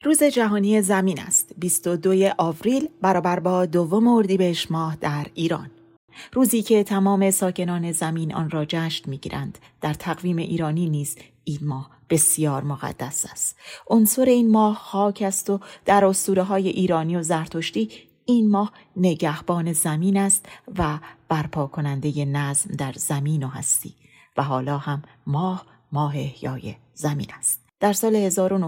روز جهانی زمین است. 22 آوریل برابر با 2 اردیبهشت ماه در ایران. روزی که تمام ساکنان زمین آن را جشن می‌گیرند. در تقویم ایرانی نیز این ماه بسیار مقدس است. عنصر این ماه خاک است و در اسطوره‌های ایرانی و زرتشتی این ماه نگهبان زمین است و برپا کننده نظم در زمین و هستی و حالا هم ماه احیای زمین است. در سال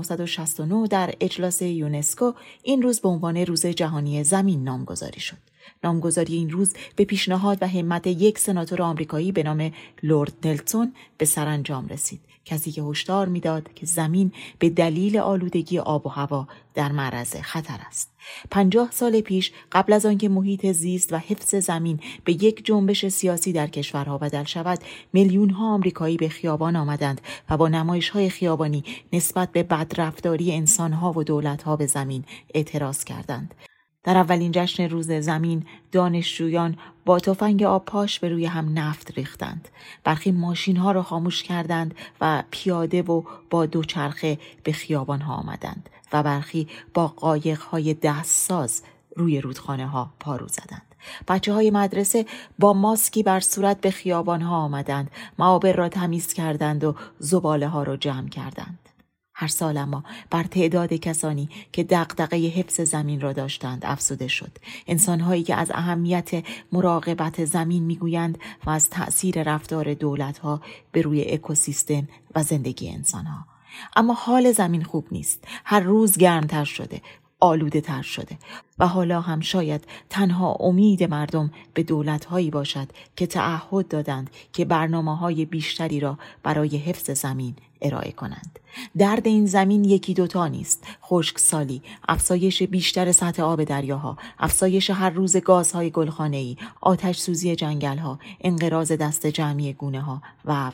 1969 در اجلاس یونسکو این روز به عنوان روز جهانی زمین نامگذاری شد. نامگذاری این روز به پیشنهاد و همت یک سناتور آمریکایی به نام لورد نلسون به سرانجام رسید. کسی که هشدار می‌داد که زمین به دلیل آلودگی آب و هوا در معرض خطر است. 50 سال پیش قبل از آنکه محیط زیست و حفظ زمین به یک جنبش سیاسی در کشورها بدل شود، میلیون‌ها آمریکایی به خیابان آمدند و با نمایش‌های خیابانی نسبت به بدرفتاری انسان‌ها و دولت‌ها به زمین اعتراض کردند. در اولین جشن روز زمین دانشجویان با تفنگ آب پاش به روی هم نفت ریختند. برخی ماشین‌ها را خاموش کردند و پیاده و با دوچرخه به خیابان‌ها آمدند و برخی با قایق‌های دستساز روی رودخانه‌ها پارو زدند. بچه‌های مدرسه با ماسکی بر صورت به خیابان‌ها آمدند، معابر را تمیز کردند و زباله‌ها را جمع کردند. هر سال اما بر تعداد کسانی که دغدغه حفظ زمین را داشتند افزوده شد. انسان‌هایی که از اهمیت مراقبت زمین می‌گویند و از تأثیر رفتار دولت‌ها به روی اکوسیستم و زندگی انسان‌ها. اما حال زمین خوب نیست. هر روز گرمتر شده، آلوده تر شده و حالا هم شاید تنها امید مردم به دولت‌هایی باشد که تعهد دادند که برنامه‌های بیشتری را برای حفظ زمین ارائه کنند. درد این زمین یکی دوتا نیست. خشکسالی، افزایش بیشتر سطح آب دریاها، افزایش هر روز گازهای گلخانه‌ای، آتش سوزی جنگل‌ها، انقراض دست جمعی گونه‌ها و.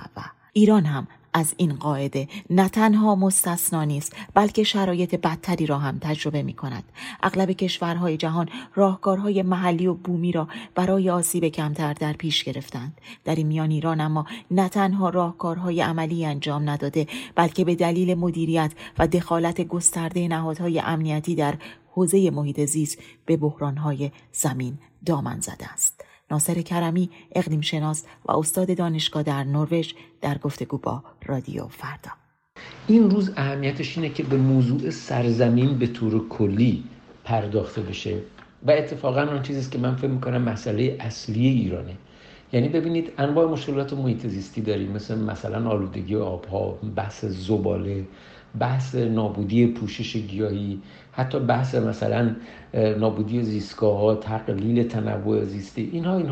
ایران هم از این قاعده نه تنها مستثنا نیست، بلکه شرایط بدتری را هم تجربه می کند. اغلب کشورهای جهان راهکارهای محلی و بومی را برای آسیب کمتر در پیش گرفتند. در این میان ایران اما نه تنها راهکارهای عملی انجام نداده، بلکه به دلیل مدیریت و دخالت گسترده نهادهای امنیتی در حوزه محیط زیست به بحرانهای زمین دامن زده است. ناصر کرمی، اقلیم شناس و استاد دانشگاه در نروژ، در گفتگو با رادیو فردا. این روز اهمیتش اینه که به موضوع سرزمین به طور کلی پرداخته بشه و اتفاقا اون چیزیست که من فکر می‌کنم مسئله اصلی ایرانه. یعنی ببینید انواع مشکلات محیط زیستی داریم، مثلا آلودگی آب‌ها، بحث زباله، بحث نابودی پوشش گیاهی، حتی بحث مثلا نابودی زیستگاه‌ها، تقلیل تنوع زیستی.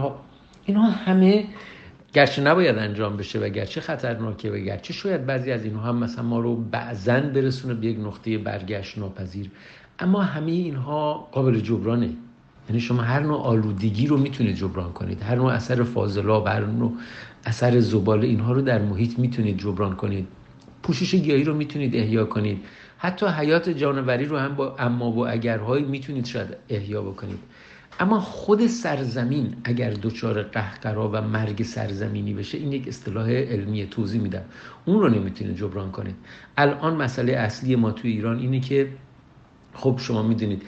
اینها همه گرچه نباید انجام بشه و گرچه خطرناکه و گرچه شاید بعضی از اینها هم مثلا ما رو بعضاً برسونه به یک نقطه برگشت ناپذیر، اما همه اینها قابل جبرانه. یعنی شما هر نوع آلودگی رو میتونید جبران کنید، هر نوع اثر فاضلاب، هر نوع اثر زباله، اینها رو در محیط میتونید جبران کنید. پوشش گیاهی رو میتونید احیا کنید، حتی حیات جانوری رو هم با اما و اگرهایی میتونید شاید احیا بکنید. اما خود سرزمین اگر دچار قهقرا و مرگ سرزمینی بشه، این یک اصطلاح علمی توضیح میدم، اون رو نمیتونید جبران کنید. الان مسئله اصلی ما توی ایران اینه که خب شما میدونید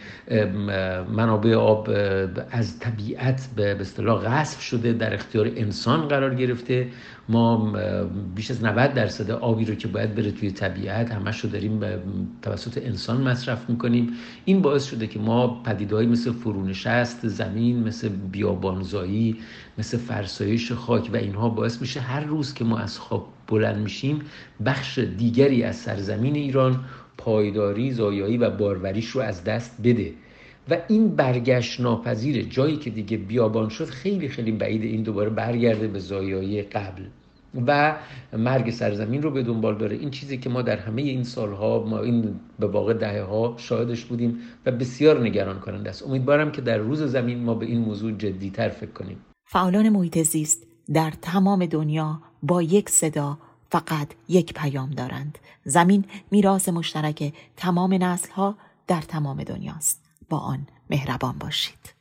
منابع آب از طبیعت به اصطلاح غصب شده، در اختیار انسان قرار گرفته. ما بیش از 90% آبی رو که باید بره توی طبیعت همش رو داریم توسط انسان مصرف میکنیم. این باعث شده که ما پدیده‌هایی مثل فرونشست زمین، مثل بیابانزایی، مثل فرسایش خاک و اینها باعث میشه هر روز که ما از خواب بلند میشیم بخش دیگری از سرزمین ایران پایداری، زایایی و باروریش رو از دست بده و این برگشت ناپذیره. جایی که دیگه بیابان شد خیلی خیلی بعید این دوباره برگرده به زایایی قبل و مرگ سرزمین رو به دنبال داره. این چیزی که ما در همه این سالها، ما این به واقع دهه‌ها شاهدش بودیم و بسیار نگران کننده است. امیدوارم که در روز زمین ما به این موضوع جدی‌تر فکر کنیم. فعالان محیط زیست در تمام دنیا با یک صدا فقط یک پیام دارند: زمین میراث مشترک تمام نسل‌ها در تمام دنیاست. با آن مهربان باشید.